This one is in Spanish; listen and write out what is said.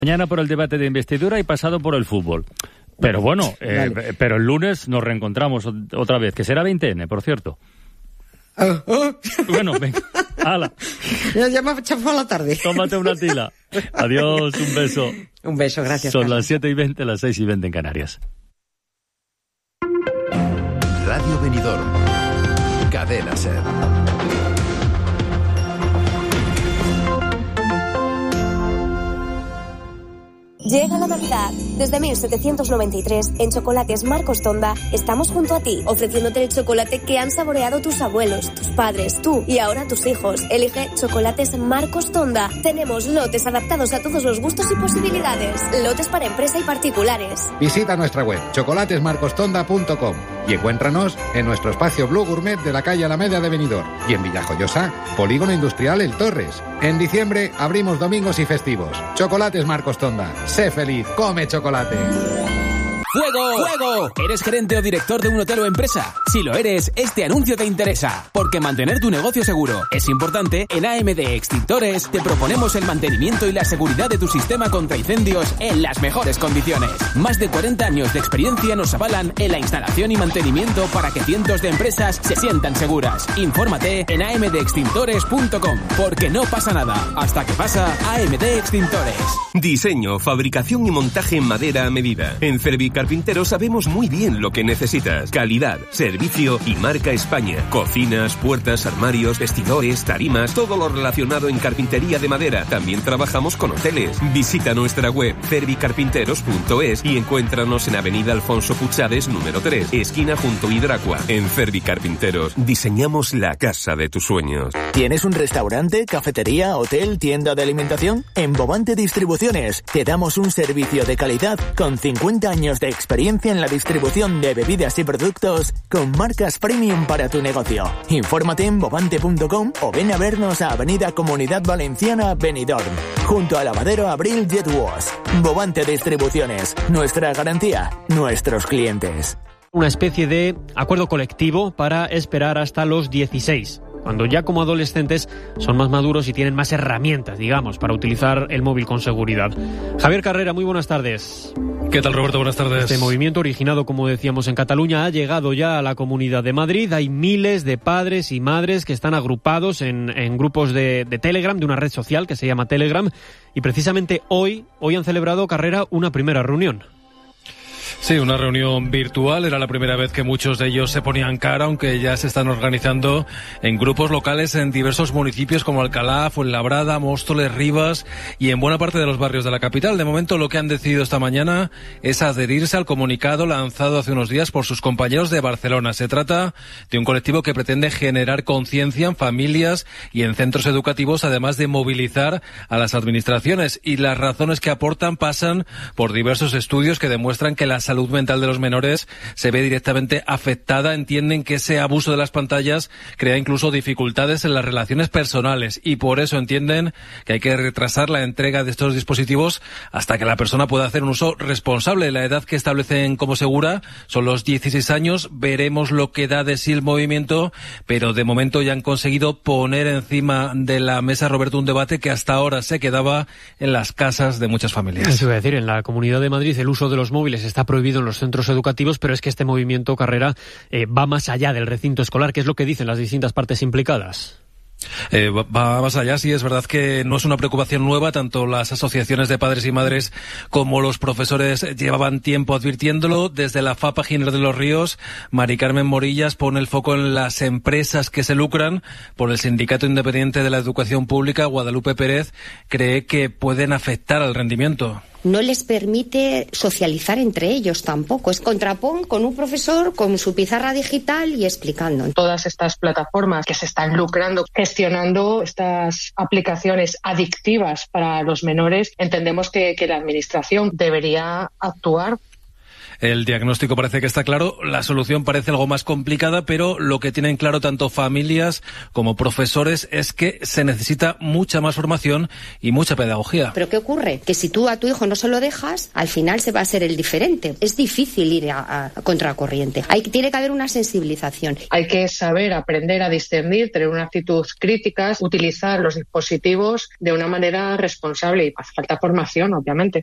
Mañana por el debate de investidura y pasado por el fútbol. Pero bueno, pero el lunes nos reencontramos otra vez, que será 20N, por cierto. Bueno, venga, hala. Ya me ha chafado la tarde. Tómate una tila. Adiós, un beso. Un beso, gracias. Son Carlos. las 7:20, las 6:20 en Canarias. Radio Benidorm. Cadena SER. Llega la Navidad. Desde 1793, en Chocolates Marcos Tonda, estamos junto a ti, ofreciéndote el chocolate que han saboreado tus abuelos, tus padres, tú y ahora tus hijos. Elige Chocolates Marcos Tonda. Tenemos lotes adaptados a todos los gustos y posibilidades. Lotes para empresa y particulares. Visita nuestra web, chocolatesmarcostonda.com, y encuéntranos en nuestro espacio Blue Gourmet de la calle Alameda de Benidorm y en Villajoyosa, Polígono Industrial El Torres. En diciembre abrimos domingos y festivos. Chocolates Marcos Tonda. Sé feliz, come chocolate. ¡Fuego! ¡Fuego! ¿Eres gerente o director de un hotel o empresa? Si lo eres, este anuncio te interesa, porque mantener tu negocio seguro es importante. En AMD Extintores te proponemos el mantenimiento y la seguridad de tu sistema contra incendios en las mejores condiciones. Más de 40 años de experiencia nos avalan en la instalación y mantenimiento para que cientos de empresas se sientan seguras. Infórmate en amdextintores.com, porque no pasa nada hasta que pasa. AMD Extintores. Diseño, fabricación y montaje en madera a medida. En Carpinteros sabemos muy bien lo que necesitas. Calidad, servicio y marca España. Cocinas, puertas, armarios, vestidores, tarimas, todo lo relacionado en carpintería de madera. También trabajamos con hoteles. Visita nuestra web cervicarpinteros.es y encuéntranos en Avenida Alfonso Puchades, número 3, esquina junto a Hidracua. En Cervicarpinteros diseñamos la casa de tus sueños. ¿Tienes un restaurante, cafetería, hotel, tienda de alimentación? En Bovante Distribuciones te damos un servicio de calidad con 50 años de experiencia en la distribución de bebidas y productos con marcas premium para tu negocio. Infórmate en bovante.com o ven a vernos a Avenida Comunidad Valenciana, Benidorm, junto a Lavadero Abril Jet Wash. Bovante Distribuciones, nuestra garantía, nuestros clientes. Una especie de acuerdo colectivo para esperar hasta los 16. Cuando ya como adolescentes son más maduros y tienen más herramientas, digamos, para utilizar el móvil con seguridad. Javier Carrera, muy buenas tardes. ¿Qué tal, Roberto? Buenas tardes. Este movimiento, originado, como decíamos, en Cataluña, ha llegado ya a la Comunidad de Madrid. Hay miles de padres y madres que están agrupados en grupos de Telegram, de una red social que se llama Telegram. Y precisamente hoy han celebrado, Carrera, una primera reunión. Sí, una reunión virtual. Era la primera vez que muchos de ellos se ponían cara, aunque ya se están organizando en grupos locales en diversos municipios como Alcalá, Fuenlabrada, Móstoles, Rivas y en buena parte de los barrios de la capital. De momento, lo que han decidido esta mañana es adherirse al comunicado lanzado hace unos días por sus compañeros de Barcelona. Se trata de un colectivo que pretende generar conciencia en familias y en centros educativos, además de movilizar a las administraciones. Y las razones que aportan pasan por diversos estudios que demuestran que la salud mental de los menores se ve directamente afectada. Entienden que ese abuso de las pantallas crea incluso dificultades en las relaciones personales y por eso entienden que hay que retrasar la entrega de estos dispositivos hasta que la persona pueda hacer un uso responsable. La edad que establecen como segura son los 16 años. Veremos lo que da de sí el movimiento, pero de momento ya han conseguido poner encima de la mesa, Roberto, un debate que hasta ahora se quedaba en las casas de muchas familias. Eso iba a decir, en la Comunidad de Madrid el uso de los móviles está prohibido en los centros educativos, pero es que este movimiento, Carrera, va más allá del recinto escolar, que es lo que dicen las distintas partes implicadas. Va más allá, sí, es verdad que no es una preocupación nueva, tanto las asociaciones de padres y madres como los profesores llevaban tiempo advirtiéndolo. Desde la FAPA Giner de los Ríos, Mari Carmen Morillas pone el foco en las empresas que se lucran. Por el Sindicato Independiente de la Educación Pública, Guadalupe Pérez cree que pueden afectar al rendimiento. No les permite socializar entre ellos tampoco. Es contrapón con un profesor con su pizarra digital y explicando. Todas estas plataformas que se están lucrando gestionando estas aplicaciones adictivas para los menores, entendemos que la administración debería actuar. El diagnóstico parece que está claro, la solución parece algo más complicada, pero lo que tienen claro tanto familias como profesores es que se necesita mucha más formación y mucha pedagogía. ¿Pero qué ocurre? Que si tú a tu hijo no se lo dejas, al final se va a ser el diferente. Es difícil ir a contracorriente. Tiene que haber una sensibilización. Hay que saber aprender a discernir, tener una actitud crítica, utilizar los dispositivos de una manera responsable y hace falta formación, obviamente.